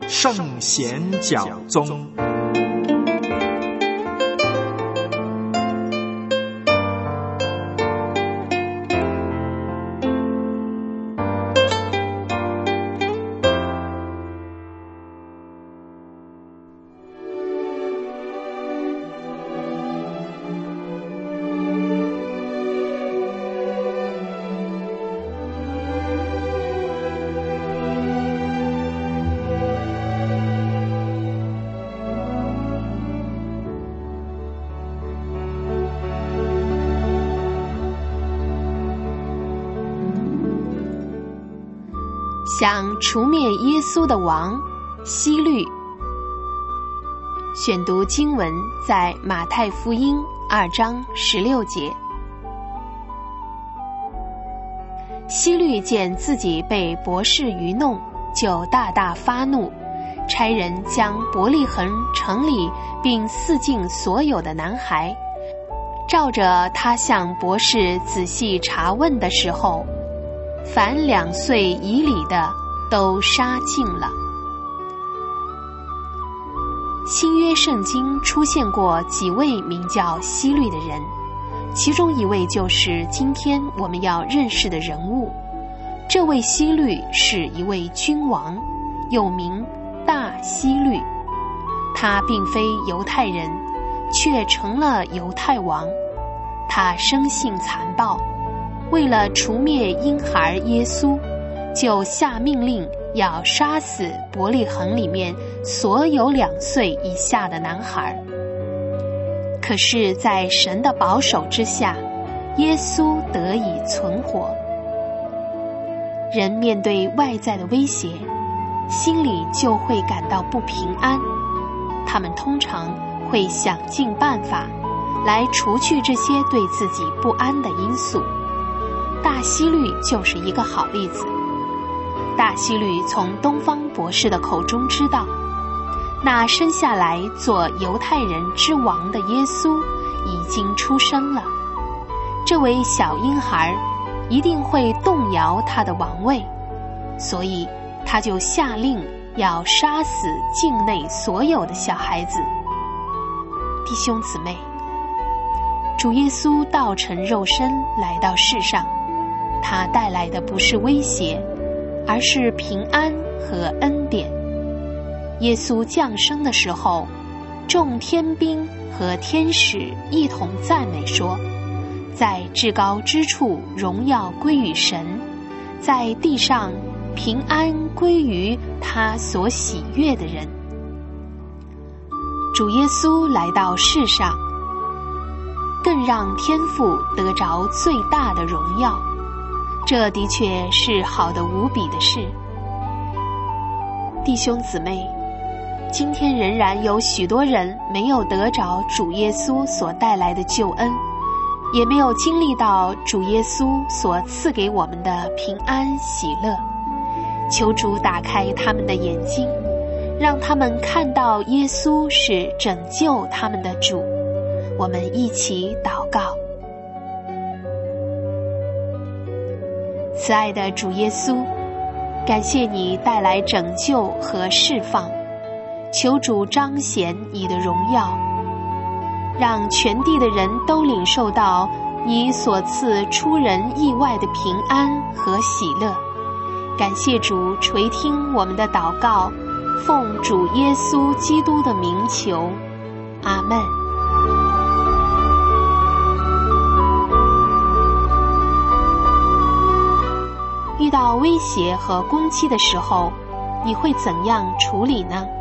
圣贤教宗。 想除灭耶稣的王希律。选读经文在马太福音2章16节。希律见自己被博士愚弄，就大大发怒，差人将伯利恒城里并四境所有的男孩，照着他向博士仔细查问的时候，凡2岁以里的都杀尽了。新约圣经出现过几位名叫希律的人，其中一位就是今天我们要认识的人物。这位希律是一位君王，又名大希律。他并非犹太人，却成了犹太王。他生性残暴，为了除灭婴孩耶稣，就下命令要杀死伯利恒里面所有2岁以下的男孩。可是在神的保守之下，耶稣得以存活。人面对外在的威胁，心里就会感到不平安，他们通常会想尽办法来除去这些对自己不安的因素。大希律就是一个好例子。大希律从东方博士的口中知道，那生下来做犹太人之王的耶稣已经出生了。这位小婴孩一定会动摇他的王位，所以他就下令要杀死境内所有的小孩子。弟兄姊妹，主耶稣道成肉身来到世上，他带来的不是威胁，而是平安和恩典。耶稣降生的时候，众天兵和天使一同赞美说，在至高之处荣耀归于神，在地上平安归于他所喜悦的人。主耶稣来到世上，更让天父得着最大的荣耀，这的确是好得无比的事。弟兄姊妹，今天仍然有许多人没有得着主耶稣所带来的救恩，也没有经历到主耶稣所赐给我们的平安喜乐。求主打开他们的眼睛，让他们看到耶稣是拯救他们的主。我们一起祷告。慈爱的主耶稣，感谢你带来拯救和释放，求主彰显你的荣耀，让全地的人都领受到你所赐出人意外的平安和喜乐。感谢主垂听我们的祷告，奉主耶稣基督的名求，阿们。遇到威胁和攻击的时候，你会怎样处理呢？